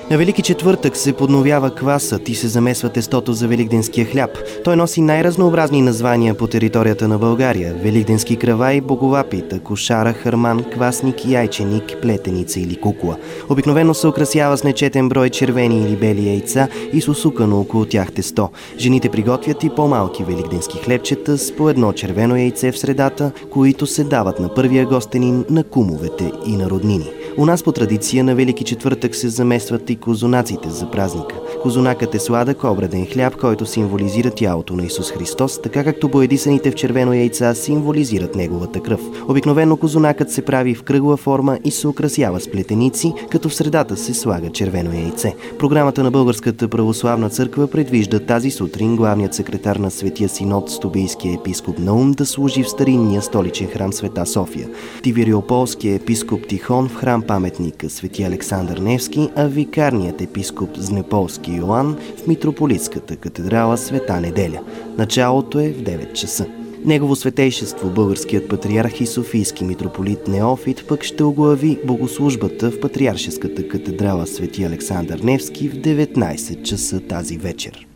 На Велики четвъртък се подновява квасът и се замесва тестото за великденския хляб. Той носи най-разнообразни названия по територията на България: великденски кравай, боговапита, кошара, харман, квасник, яйченик, плетеница или кукла. Обикновено се украсява с нечетен брой червени или бели яйца и с усукано около тях тесто. Жените приготвят и по-малки великденски хлебчета с по едно червено яйце в средата, които се дават на първия гостенин, на кумовете и на роднини. У нас по традиция на Велики четвъртък се замесват и козунаците за празника. Козунакът е сладък обреден хляб, който символизира тялото на Исус Христос, така както боядисаните в червено яйца символизират неговата кръв. Обикновено козунакът се прави в кръгла форма и се украсява с плетеници, като в средата се слага червено яйце. Програмата на Българската православна църква предвижда тази сутрин главният секретар на Светия Синод, стобийския епископ Наум, да служи в старинния столичен храм Света София. Тивериополския епископ Тихон в храм паметника Свети Александър Невски, а викарният епископ Знеполски Йоан в митрополитската катедрала Света Неделя. Началото е в 9 часа. Негово светейшество, българският патриарх и софийски митрополит Неофит, пък ще оглави богослужбата в патриаршеската катедрала Свети Александър Невски в 19 часа тази вечер.